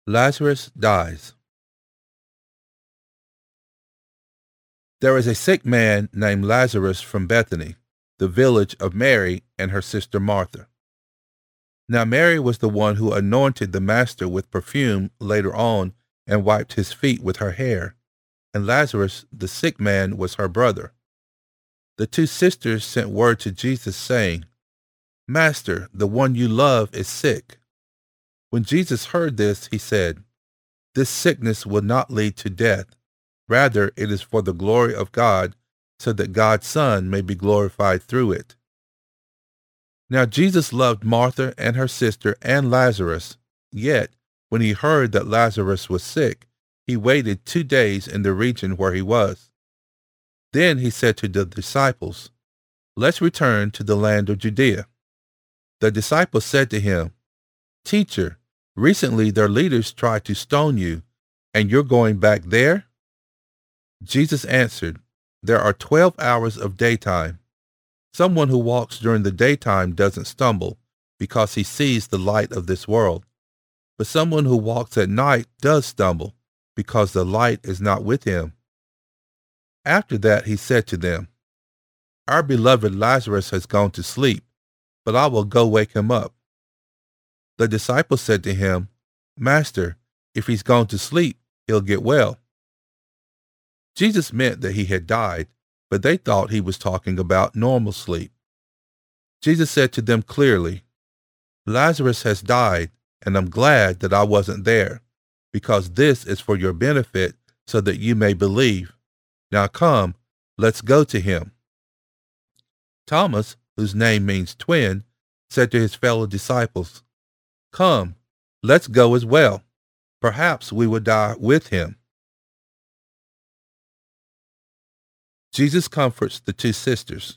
Lazarus dies. There is a sick man named Lazarus from Bethany, the village of Mary and her sister Martha. Now Mary was the one who anointed the master with perfume later on and wiped his feet with her hair, and Lazarus, the sick man, was her brother. The two sisters sent word to Jesus saying, "Master, the one you love is sick." When Jesus heard this, he said, "This sickness will not lead to death. Rather, it is for the glory of God, so that God's Son may be glorified through it." Now Jesus loved Martha and her sister and Lazarus. Yet, when he heard that Lazarus was sick, he waited 2 days in the region where he was. Then he said to the disciples, "Let's return to the land of Judea." The disciples said to him, "Teacher, recently their leaders tried to stone you, and you're going back there?" Jesus answered, "There are 12 hours of daytime. Someone who walks during the daytime doesn't stumble, because he sees the light of this world. But someone who walks at night does stumble, because the light is not with him." After that he said to them, "Our beloved Lazarus has gone to sleep, but I will go wake him up." The disciples said to him, "Master, if he's gone to sleep, he'll get well." Jesus meant that he had died, but they thought he was talking about normal sleep. Jesus said to them clearly, "Lazarus has died, and I'm glad that I wasn't there, because this is for your benefit so that you may believe. Now come, let's go to him." Thomas, whose name means twin, said to his fellow disciples, "Come, let's go as well. Perhaps we will die with him." Jesus comforts the two sisters.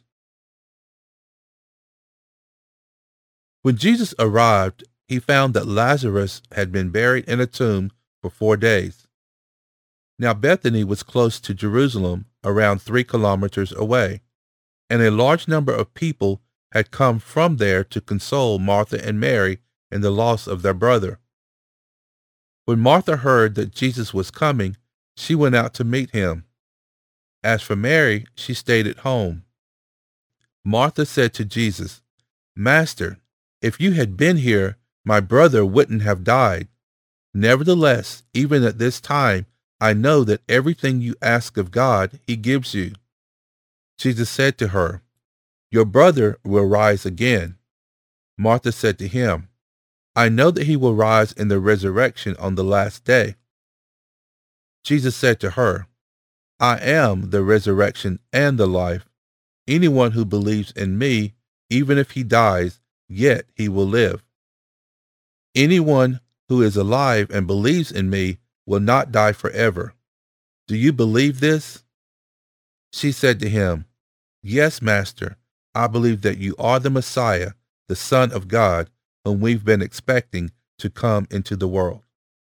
When Jesus arrived, he found that Lazarus had been buried in a tomb for 4 days. Now Bethany was close to Jerusalem, around 3 kilometers away, and a large number of people had come from there to console Martha and Mary in the loss of their brother. When Martha heard that Jesus was coming, she went out to meet him. As for Mary, she stayed at home. Martha said to Jesus, "Master, if you had been here, my brother wouldn't have died. Nevertheless, even at this time, I know that everything you ask of God, he gives you." Jesus said to her, "Your brother will rise again." Martha said to him, "I know that he will rise in the resurrection on the last day." Jesus said to her, "I am the resurrection and the life. Anyone who believes in me, even if he dies, yet he will live. Anyone who is alive and believes in me will not die forever. Do you believe this?" She said to him, "Yes, Master, I believe that you are the Messiah, the Son of God, whom we've been expecting to come into the world."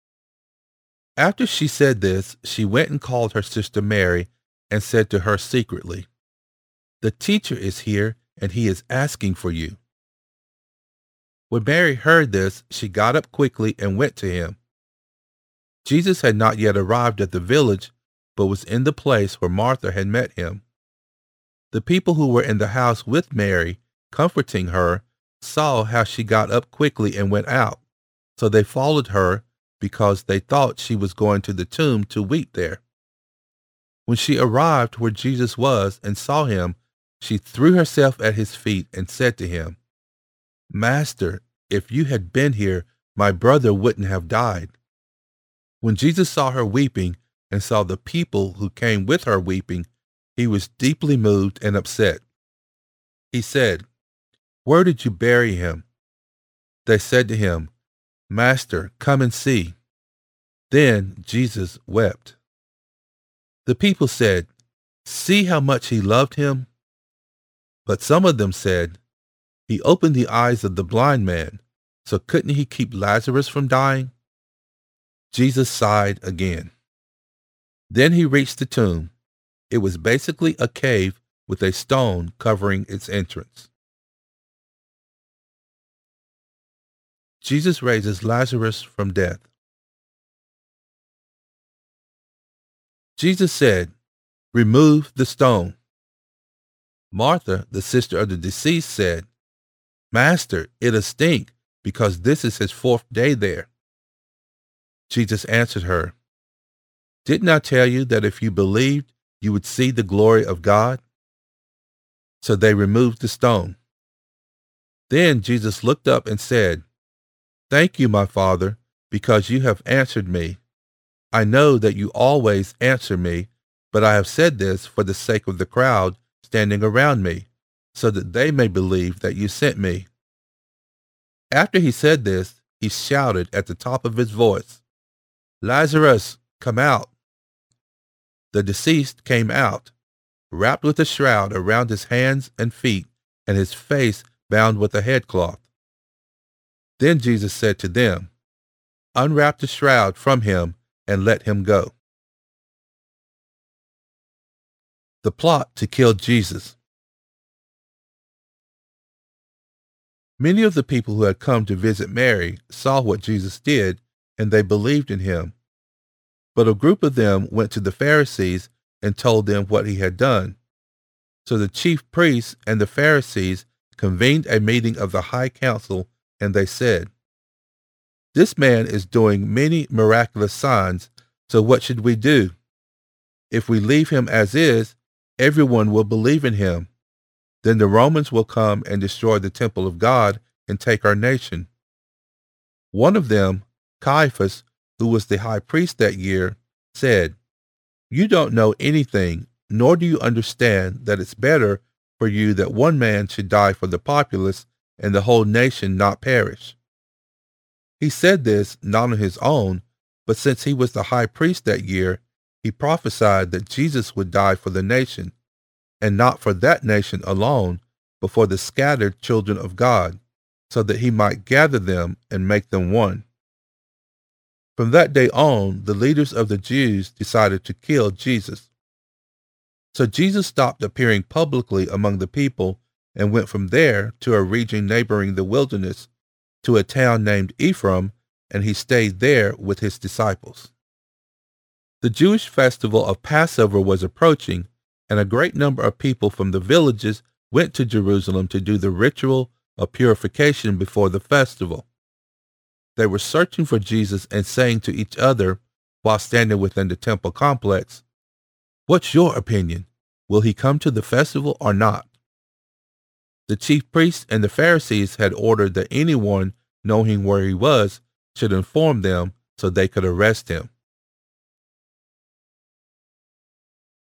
After she said this, she went and called her sister Mary and said to her secretly, "The teacher is here, and he is asking for you." When Mary heard this, she got up quickly and went to him. Jesus had not yet arrived at the village, but was in the place where Martha had met him. The people who were in the house with Mary, comforting her, saw how she got up quickly and went out, so they followed her because they thought she was going to the tomb to weep there. When she arrived where Jesus was and saw him, she threw herself at his feet and said to him, "Master, if you had been here, my brother wouldn't have died." When Jesus saw her weeping and saw the people who came with her weeping, he was deeply moved and upset. He said, "Where did you bury him?" They said to him, "Master, come and see." Then Jesus wept. The people said, "See how much he loved him." But some of them said, "He opened the eyes of the blind man, so couldn't he keep Lazarus from dying?" Jesus sighed again. Then he reached the tomb. It was basically a cave with a stone covering its entrance. Jesus raises Lazarus from death. Jesus said, "Remove the stone." Martha, the sister of the deceased, said, "Master, it'll stink, because this is his fourth day there." Jesus answered her, "Didn't I tell you that if you believed, you would see the glory of God?" So they removed the stone. Then Jesus looked up and said, "Thank you, my Father, because you have answered me. I know that you always answer me, but I have said this for the sake of the crowd standing around me, so that they may believe that you sent me." After he said this, he shouted at the top of his voice, "Lazarus, come out." The deceased came out, wrapped with a shroud around his hands and feet, and his face bound with a headcloth. Then Jesus said to them, "Unwrap the shroud from him and let him go." The plot to kill Jesus. Many of the people who had come to visit Mary saw what Jesus did, and they believed in him. But a group of them went to the Pharisees and told them what he had done. So the chief priests and the Pharisees convened a meeting of the high council, and they said, "This man is doing many miraculous signs, so what should we do? If we leave him as is, everyone will believe in him. Then the Romans will come and destroy the temple of God and take our nation." One of them, Caiaphas, who was the high priest that year, said, "You don't know anything, nor do you understand that it's better for you that one man should die for the populace and the whole nation not perish." He said this not on his own, but since he was the high priest that year, he prophesied that Jesus would die for the nation, and not for that nation alone, but for the scattered children of God, so that he might gather them and make them one. From that day on, the leaders of the Jews decided to kill Jesus. So Jesus stopped appearing publicly among the people and went from there to a region neighboring the wilderness, to a town named Ephraim, and he stayed there with his disciples. The Jewish festival of Passover was approaching, and a great number of people from the villages went to Jerusalem to do the ritual of purification before the festival. They were searching for Jesus and saying to each other while standing within the temple complex, "What's your opinion? Will he come to the festival or not?" The chief priests and the Pharisees had ordered that anyone knowing where he was should inform them so they could arrest him.